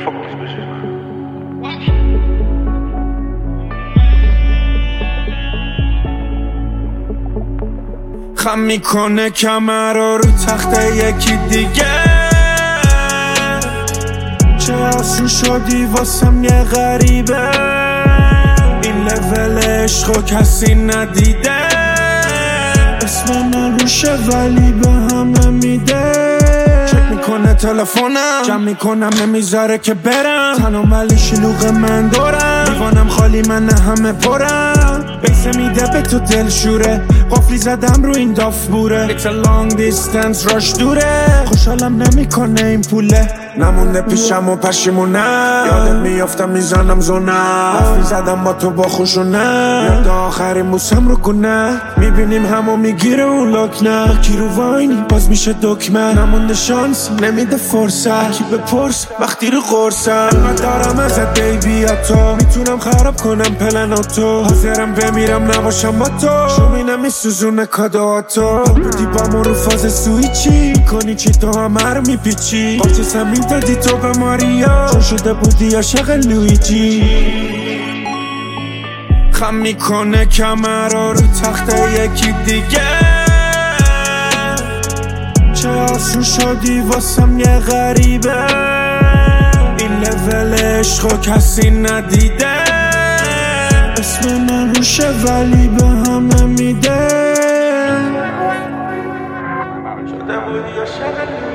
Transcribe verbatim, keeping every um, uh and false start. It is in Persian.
خم میکنه کمرا رو تخت یکی دیگه، چه آسون شدی واسم یه غریبه، این لول عشقو کسی ندیده، اسم من روشه ولی به همه میده، چک میکنه تلفنم جمع میکنم نمیذاره که برم، تنم ولی شلوغ من دورم، دیوانم خالی من همه پرم، بیسه میده به تو دلشوره، قفلی زدم رو این داف بوره، It's a long distance rush دوره، خوشحالم نمیکنه این پوله، نمونده پیشم و پشیمونه، یادت میافتم میزنم زونه، حرفی زدم با تو با خوشونه، یاد آخرین موسم رو گونه، میبینیم همو میگیره اون لکنه، کی رو واینی باز میشه دکمه، نمونده شانس نمیده فرصت، کی بپرس وقتی رو قرصم، من دارم ازت بیبی تو، میتونم خراب کنم پلناتو، حاضرم بمیرم نباشم با تو، شومینم میسوزونه کادواتو، بودی با من رو فاز سویچی کنی چی تو همه رو میپیچی، قاطی زمین دادی تو به ماریا، چون شده بودی عاشق لویجی، خم میکنه کمرا رو تخت یکی دیگه، چه آسون شدی واسم یه غریبه، این لول عشقو کسی ندیده، اسم من روشه ولی به همه میده، شده بودی عاشق